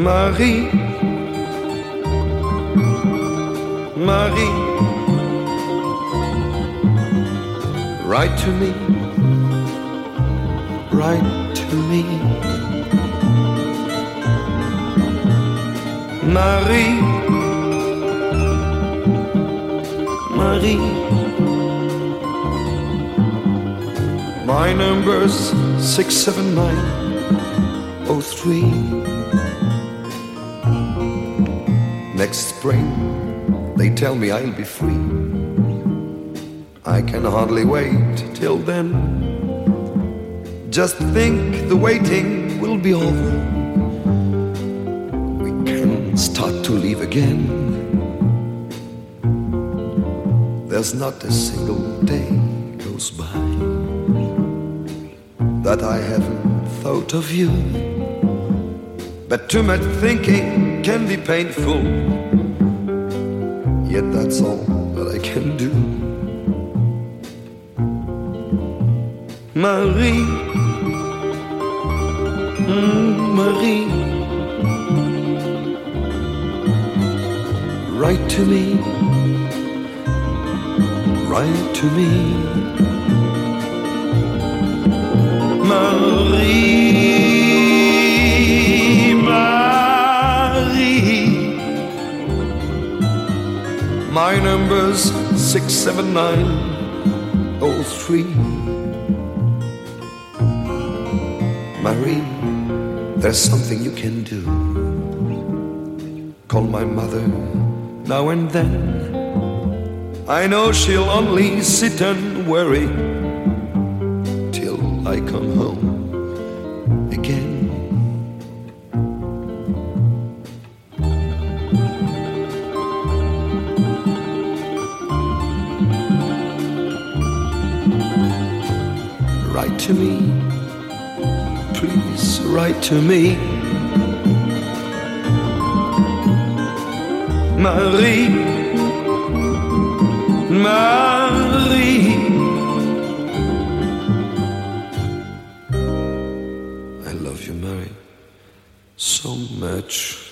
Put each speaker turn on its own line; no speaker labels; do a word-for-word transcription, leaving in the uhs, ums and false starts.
Marie, Marie, write to me, write to me. Marie, Marie, my number's six seven nine oh three. Next spring, they tell me I'll be free. I can hardly wait till then. Just think the waiting will be over. We can start to leave again. There's not a single day goes by that I haven't thought of you. But too much thinking can be painful. Yet that's all that I can do. Marie, mm, Marie, write to me, write to me. Marie, Marie, my number's six seven nine oh three. Marie, there's something you can do. Call my mother now and then. I know she'll only sit and worry till I come home again. Write to me, please write to me. Marie, Marie, I love you, Marie, so much.